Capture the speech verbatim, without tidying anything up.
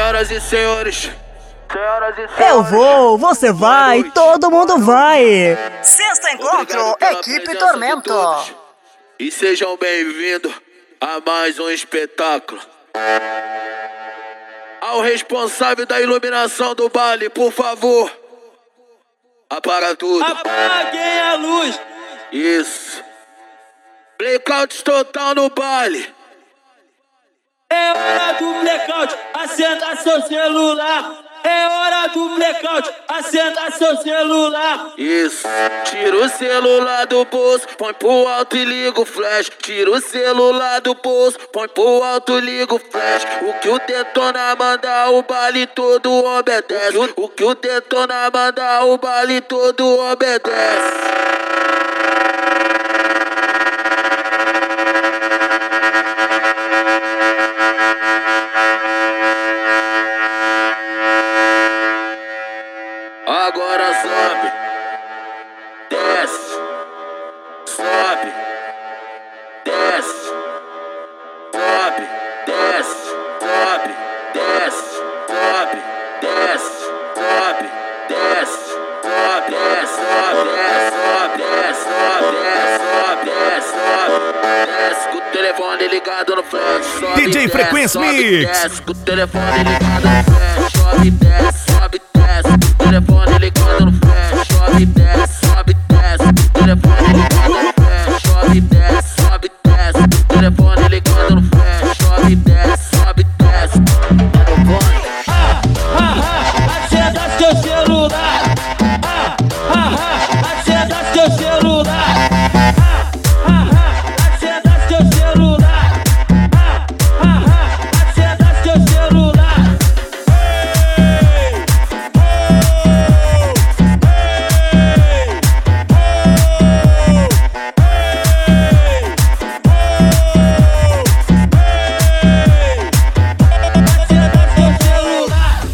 Senhoras e senhores, senhoras e senhores, eu vou, você vai, todo mundo vai. Sexto encontro, Equipe Tormento. E sejam bem-vindos a mais um espetáculo. Ao responsável da iluminação do baile, por favor, apaga tudo. Apaguem a luz. Isso. Blackout total no baile. É hora do blackout, acenda seu celular. É hora do blackout, acenda seu celular. Isso. Tira o celular do bolso, põe pro alto e liga o flash. Tira o celular do bolso, põe pro alto e liga o flash. O que o Detona manda, o baile todo obedece. O que o Detona manda, o baile todo obedece. Agora sobe, desce, sobe, desce, sobe, desce, sobe, desce, sobe, desce, sobe, desce, sobe, desce, sobe, desce, sobe, desce, sobe, desce, sobe, desce, com o telefone ligado no flash, sobe, D J Frequency Mix. Desce, com o telefone ligado no flash, sobe, desce.